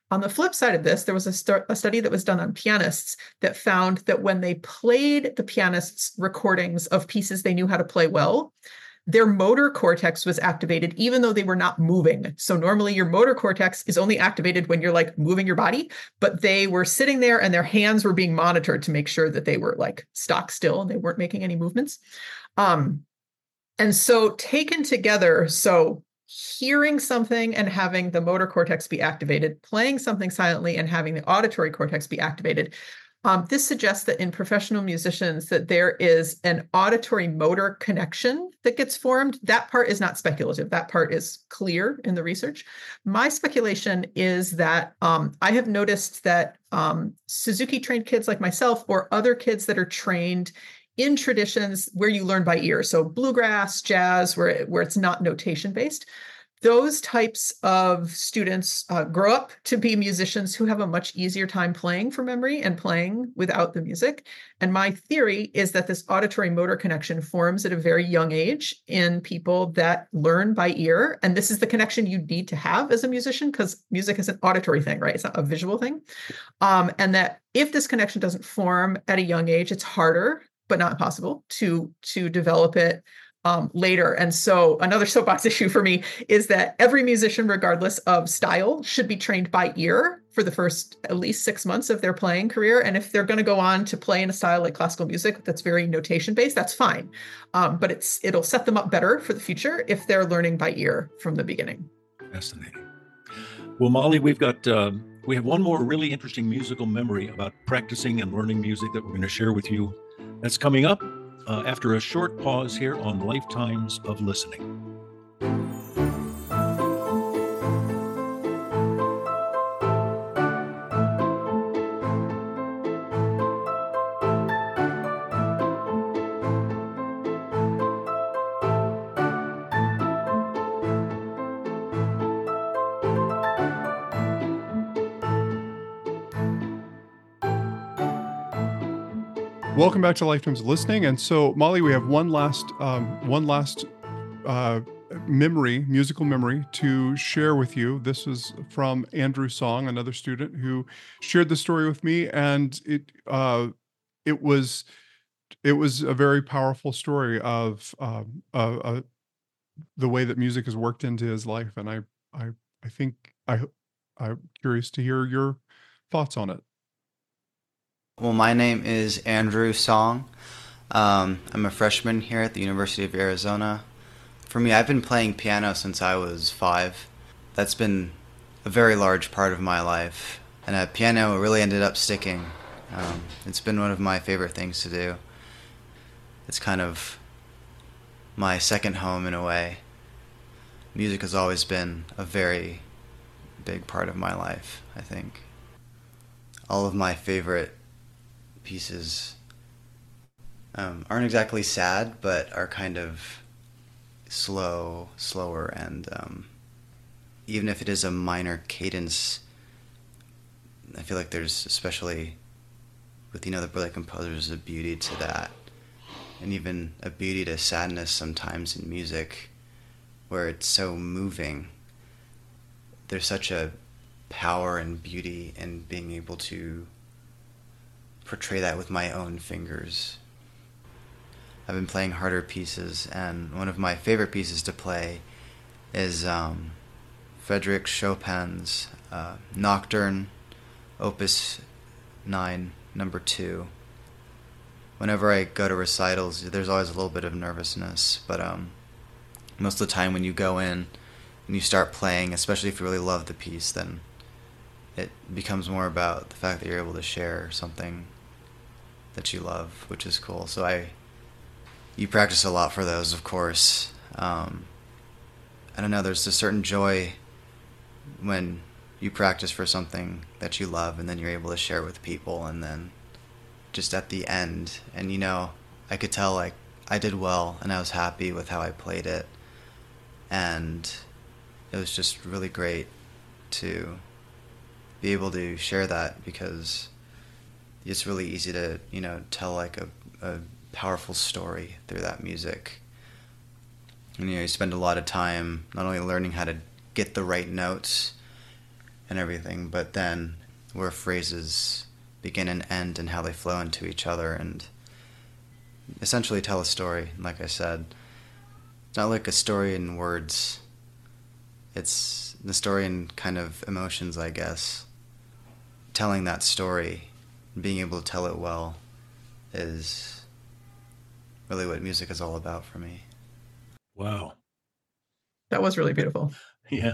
On the flip side of this, there was a, st- a study that was done on pianists that found that when they played the pianists' recordings of pieces they knew how to play well, their motor cortex was activated even though they were not moving. So normally your motor cortex is only activated when you're like moving your body, but they were sitting there and their hands were being monitored to make sure that they were like stock still and they weren't making any movements. Um, and so taken together, so hearing something and having the motor cortex be activated, playing something silently and having the auditory cortex be activated, Um, this suggests that in professional musicians that there is an auditory motor connection that gets formed. That part is not speculative. That part is clear in the research. My speculation is that um, I have noticed that um, Suzuki trained kids like myself or other kids that are trained in traditions where you learn by ear, so bluegrass, jazz, where, where it's not notation based, those types of students uh, grow up to be musicians who have a much easier time playing for memory and playing without the music. And my theory is that this auditory motor connection forms at a very young age in people that learn by ear. And this is the connection you need to have as a musician because music is an auditory thing, right? It's not a visual thing. Um, and that if this connection doesn't form at a young age, it's harder, but not impossible to, to develop it Um, later. And so another soapbox issue for me is that every musician, regardless of style, should be trained by ear for the first at least six months of their playing career. And if they're going to go on to play in a style like classical music that's very notation based, that's fine. Um, but it's it'll set them up better for the future if they're learning by ear from the beginning. Fascinating. Well, Molly, we've got uh, we have one more really interesting musical memory about practicing and learning music that we're going to share with you. That's coming up Uh, after a short pause here on Lifetimes of Listening. Welcome back to Lifetimes of Listening. And so, Molly, we have one last um, one last uh, memory, musical memory to share with you. This is from Andrew Song, another student who shared the story with me, and it uh, it was it was a very powerful story of uh, uh, uh, the way that music has worked into his life. And I I I think I I'm curious to hear your thoughts on it. Well, my name is Andrew Song. Um, I'm a freshman here at the University of Arizona. For me, I've been playing piano since I was five. That's been a very large part of my life. And uh, piano really ended up sticking. Um, it's been one of my favorite things to do. It's kind of my second home in a way. Music has always been a very big part of my life, I think. All of my favorite pieces um, aren't exactly sad, but are kind of slow, slower, and um, even if it is a minor cadence, I feel like there's, especially with, you know, the brilliant composers, a beauty to that, and even a beauty to sadness sometimes in music, where it's so moving. There's such a power and beauty in being able to portray that with my own fingers. I've been playing harder pieces, and one of my favorite pieces to play is um, Frédéric Chopin's uh, Nocturne, Opus nine, number two. Whenever I go to recitals, there's always a little bit of nervousness, but um, most of the time when you go in and you start playing, especially if you really love the piece, then it becomes more about the fact that you're able to share something that you love, which is cool. So I, you practice a lot for those, of course. Um, I don't know, there's a certain joy when you practice for something that you love and then you're able to share with people, and then just at the end, and you know, I could tell like I did well and I was happy with how I played it, and it was just really great to be able to share that, because it's really easy to, you know, tell like a, a powerful story through that music. And, you know, you spend a lot of time not only learning how to get the right notes and everything, but then where phrases begin and end and how they flow into each other and essentially tell a story. Like I said, it's not like a story in words. It's the story in kind of emotions, I guess. Telling that story, being able to tell it well, is really what music is all about for me. Wow. That was really beautiful. Yeah.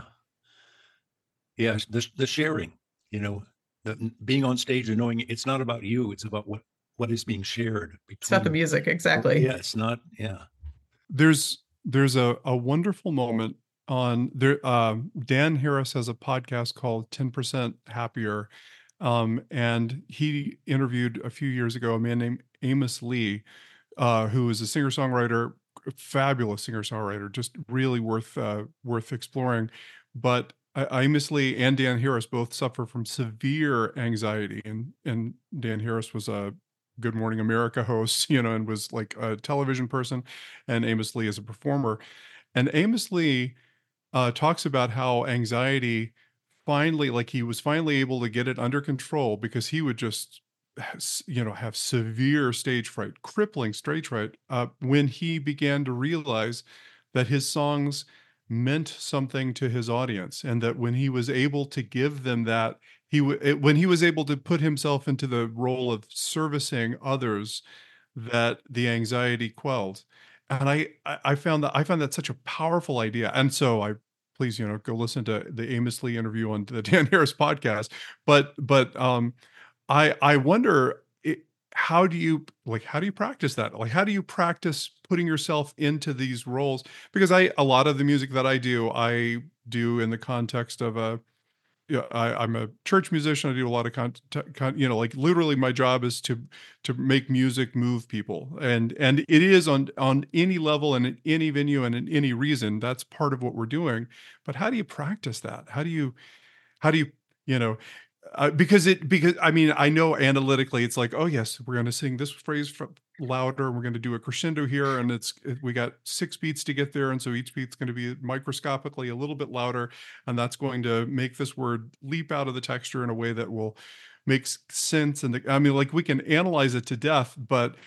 Yeah. The, the sharing, you know, the, being on stage and knowing it's not about you, it's about what, what is being shared. Between, it's about the music, exactly. Yeah, it's not, yeah. There's there's a, a wonderful moment on there. Um, Dan Harris has a podcast called ten percent Happier. Um, and he interviewed a few years ago a man named Amos Lee, uh, who is a singer-songwriter, fabulous singer-songwriter, just really worth uh, worth exploring. But uh, Amos Lee and Dan Harris both suffer from severe anxiety, and and Dan Harris was a Good Morning America host, you know, and was like a television person, and Amos Lee is a performer. And Amos Lee uh, talks about how anxiety finally, like he was finally able to get it under control, because he would just, you know, have severe stage fright, crippling stage fright, uh, when he began to realize that his songs meant something to his audience, and that when he was able to give them that, he w- it, when he was able to put himself into the role of servicing others, that the anxiety quelled. And I, I I found that I found that such a powerful idea. And so I please, you know, go listen to the Amos Lee interview on the Dan Harris podcast. But but um, I I wonder, it, how do you like how do you practice that? Like how do you practice putting yourself into these roles? Because I a lot of the music that I do, I do in the context of a yeah, I, I'm a church musician. I do a lot of con, con, you know, like literally my job is to to make music move people, and and it is on on any level and in any venue and in any reason. That's part of what we're doing. But how do you practice that? How do you how do you you know? Uh, because it because I mean I know analytically it's like, oh yes, we're going to sing this phrase from louder, and we're going to do a crescendo here, and it's we got six beats to get there, and so each beat's going to be microscopically a little bit louder, and that's going to make this word leap out of the texture in a way that will make sense. And the, I mean, like we can analyze it to death, but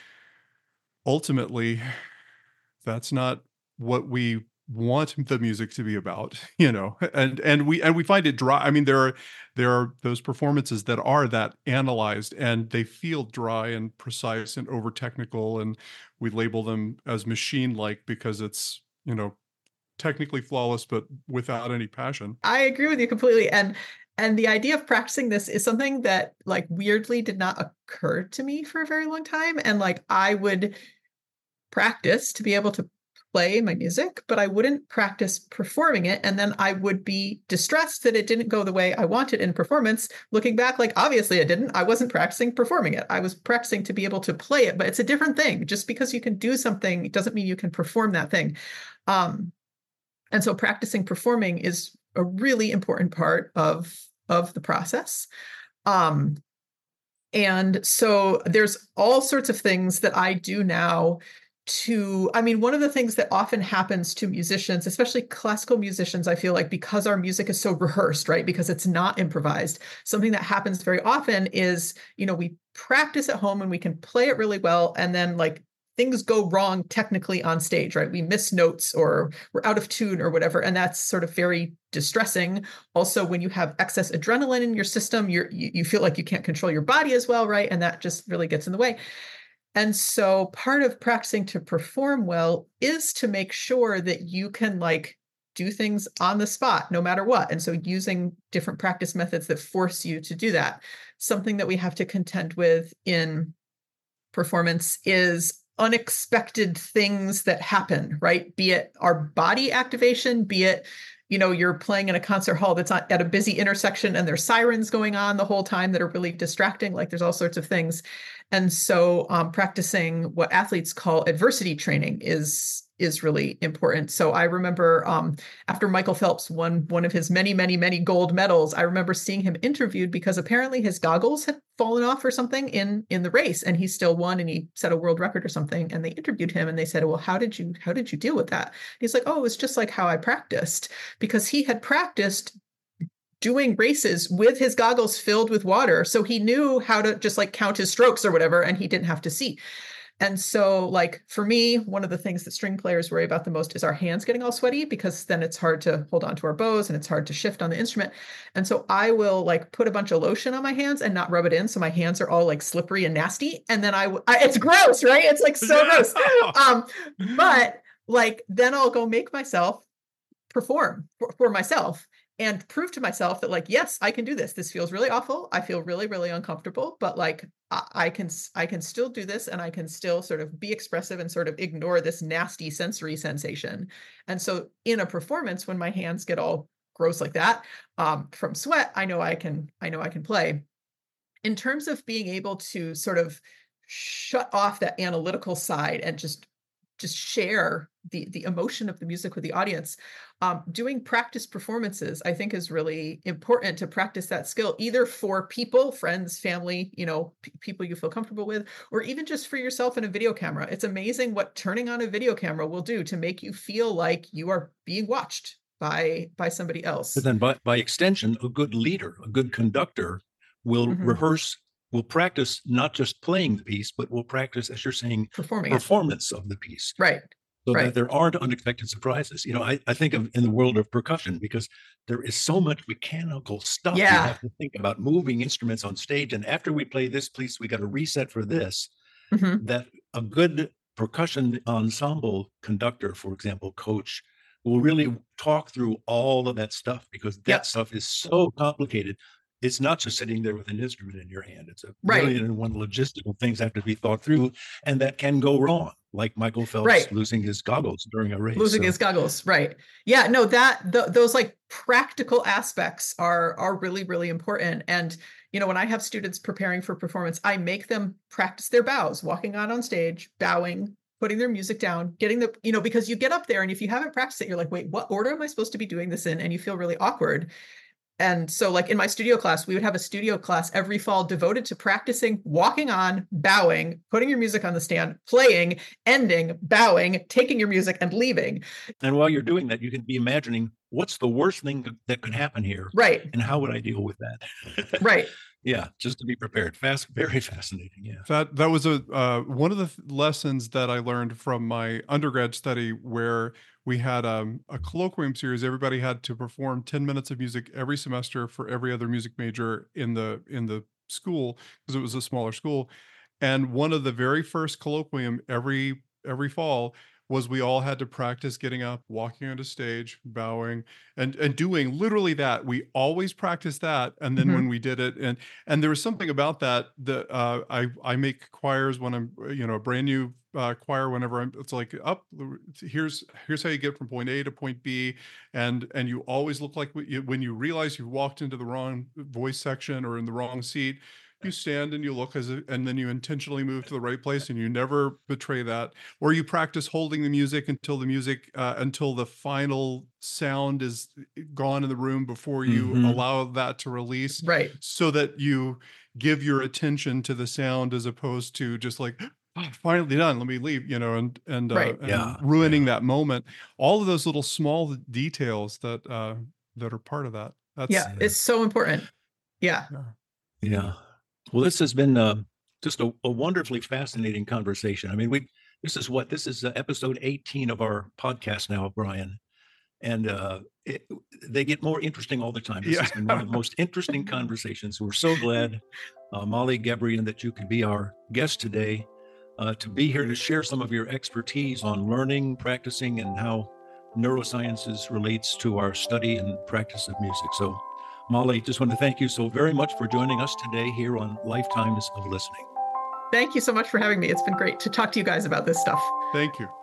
ultimately that's not what we want the music to be about, you know, and and we and we find it dry. I mean, there are there are those performances that are that analyzed, and they feel dry and precise and over technical, and we label them as machine like because it's, you know, technically flawless but without any passion. I agree with you completely. And and the idea of practicing this is something that like weirdly did not occur to me for a very long time. And like I would practice to be able to play my music, but I wouldn't practice performing it. And then I would be distressed that it didn't go the way I wanted in performance. Looking back, like, obviously it didn't. I wasn't practicing performing it. I was practicing to be able to play it, but it's a different thing. Just because you can do something, it doesn't mean you can perform that thing. Um, and so practicing performing is a really important part of, of the process. Um, and so there's all sorts of things that I do now to, I mean, one of the things that often happens to musicians, especially classical musicians, I feel like because our music is so rehearsed, right? Because it's not improvised. Something that happens very often is, you know, we practice at home and we can play it really well. And then like things go wrong technically on stage, right? We miss notes or we're out of tune or whatever. And that's sort of very distressing. Also, when you have excess adrenaline in your system, you're, you, you feel like you can't control your body as well, right? And that just really gets in the way. And so part of practicing to perform well is to make sure that you can like do things on the spot, no matter what. And so using different practice methods that force you to do that. Something that we have to contend with in performance is unexpected things that happen, right? Be it our body activation, be it, you know, you're playing in a concert hall that's at a busy intersection and there's sirens going on the whole time that are really distracting. Like there's all sorts of things. And so um, practicing what athletes call adversity training is is really important. So I remember um, after Michael Phelps won one of his many, many, many gold medals, I remember seeing him interviewed because apparently his goggles had fallen off or something in, in the race, and he still won and he set a world record or something. And they interviewed him and they said, well, how did you, how did you deal with that? And he's like, oh, it was just like how I practiced, because he had practiced doing races with his goggles filled with water. So he knew how to just like count his strokes or whatever, and he didn't have to see. And so like for me, one of the things that string players worry about the most is our hands getting all sweaty, because then it's hard to hold on to our bows and it's hard to shift on the instrument. And so I will like put a bunch of lotion on my hands and not rub it in. So my hands are all like slippery and nasty. And then I, I it's gross, right? It's like so gross. Um, but like, then I'll go make myself perform for, for myself and prove to myself that like, yes, I can do this. This feels really awful. I feel really, really uncomfortable, but like I, I can, I can still do this, and I can still sort of be expressive and sort of ignore this nasty sensory sensation. And so in a performance, when my hands get all gross like that, um, from sweat, I know I can, I know I can play. In terms of being able to sort of shut off that analytical side and just just share the, the emotion of the music with the audience. Um, doing practice performances, I think, is really important to practice that skill, either for people, friends, family, you know, p- people you feel comfortable with, or even just for yourself in a video camera. It's amazing what turning on a video camera will do to make you feel like you are being watched by, by somebody else. But then by, by extension, a good leader, a good conductor will mm-hmm. rehearse, will practice not just playing the piece, but will practice, as you're saying, performing performance it. Of the piece. Right. So right. that there aren't unexpected surprises. You know, I, I think of in the world of percussion, because there is so much mechanical stuff. Yeah. You have to think about moving instruments on stage. And after we play this piece, we got to reset for this. Mm-hmm. That a good percussion ensemble conductor, for example, coach, will really talk through all of that stuff, because that yep. stuff is so complicated. It's not just sitting there with an instrument in your hand. It's a right. million and one logistical things have to be thought through, and that can go wrong, like Michael Phelps right. losing his goggles during a race. Losing so. his goggles, right. Yeah, no, that th- those like practical aspects are are really, really important. And, you know, when I have students preparing for performance, I make them practice their bows, walking out on stage, bowing, putting their music down, getting the, you know, because you get up there and if you haven't practiced it, you're like, wait, what order am I supposed to be doing this in? And you feel really awkward. And so like in my studio class, we would have a studio class every fall devoted to practicing walking on, bowing, putting your music on the stand, playing, ending, bowing, taking your music and leaving. And while you're doing that, you can be imagining what's the worst thing that could happen here. Right. And how would I deal with that? Right. Yeah, just to be prepared. Fast, very fascinating. Yeah. That that was a uh, one of the th- lessons that I learned from my undergrad study, where we had um, a colloquium series. Everybody had to perform ten minutes of music every semester for every other music major in the in the school, because it was a smaller school. And one of the very first colloquium every every fall was we all had to practice getting up, walking onto stage, bowing, and and doing literally that. We always practiced that, and then mm-hmm. when we did it, and and there was something about that that uh, I I make choirs when I'm you know a brand new uh, choir whenever I'm. It's like up here's here's how you get from point A to point B, and and you always look like when you realize you walked into the wrong voice section or in the wrong seat. You stand and you look as a, and then you intentionally move to the right place, and you never betray that. Or you practice holding the music until the music, uh, until the final sound is gone in the room before you mm-hmm. allow that to release. Right. So that you give your attention to the sound as opposed to just like, oh, finally done, let me leave, you know, and, and, right. uh, and yeah. ruining yeah. that moment. All of those little small details that, uh, that are part of that. That's, yeah, it's so important. Yeah. Yeah. yeah. Well, this has been uh, just a, a wonderfully fascinating conversation. I mean, we this is what this is uh, episode eighteen of our podcast now, Brian, and uh, it, they get more interesting all the time. This yeah. has been one of the most interesting conversations. We're so glad, uh, Molly Gebrian, that you could be our guest today, uh, to be here to share some of your expertise on learning, practicing, and how neurosciences relates to our study and practice of music. So, Molly, just want to thank you so very much for joining us today here on Lifetimes of Listening. Thank you so much for having me. It's been great to talk to you guys about this stuff. Thank you.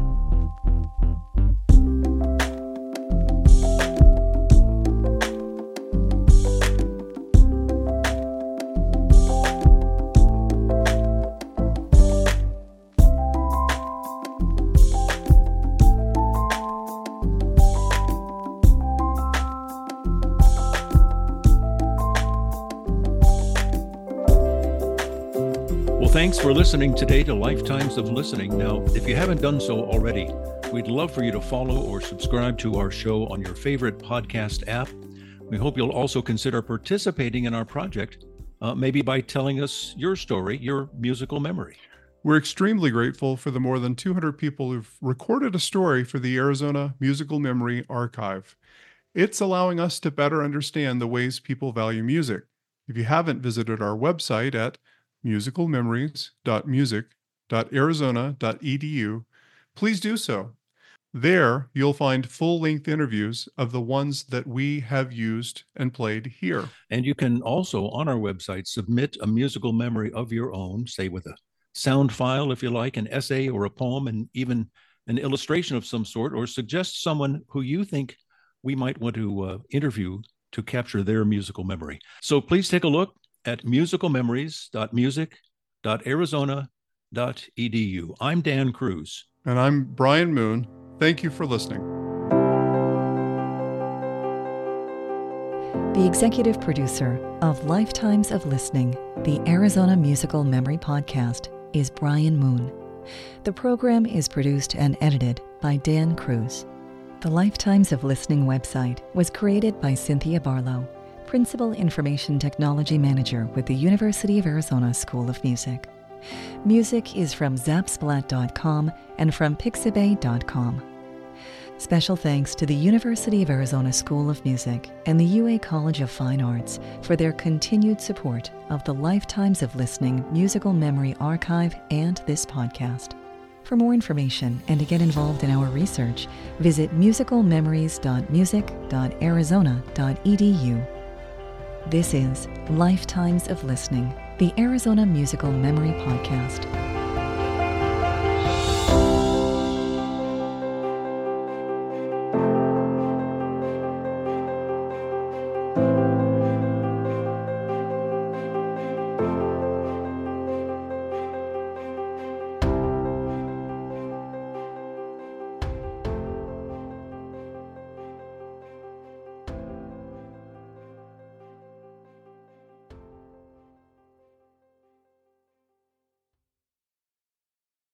Thanks for listening today to Lifetimes of Listening. Now, if you haven't done so already, we'd love for you to follow or subscribe to our show on your favorite podcast app. We hope you'll also consider participating in our project, uh, maybe by telling us your story, your musical memory. We're extremely grateful for the more than two hundred people who've recorded a story for the Arizona Musical Memory Archive. It's allowing us to better understand the ways people value music. If you haven't visited our website at musical memories dot music dot arizona dot e d u, please do so. There, you'll find full-length interviews of the ones that we have used and played here. And you can also, on our website, submit a musical memory of your own, say with a sound file, if you like, an essay or a poem, and even an illustration of some sort, or suggest someone who you think we might want to uh, interview to capture their musical memory. So please take a look at musical memories dot music dot arizona dot e d u. I'm Dan Cruz. And I'm Brian Moon. Thank you for listening. The executive producer of Lifetimes of Listening, the Arizona Musical Memory Podcast, is Brian Moon. The program is produced and edited by Dan Cruz. The Lifetimes of Listening website was created by Cynthia Barlow, Principal Information Technology Manager with the University of Arizona School of Music. Music is from zapsplat dot com and from pixabay dot com. Special thanks to the University of Arizona School of Music and the U A College of Fine Arts for their continued support of the Lifetimes of Listening Musical Memory Archive and this podcast. For more information and to get involved in our research, visit musical memories dot music dot arizona dot e d u. This is Lifetimes of Listening, the Arizona Musical Memory Podcast.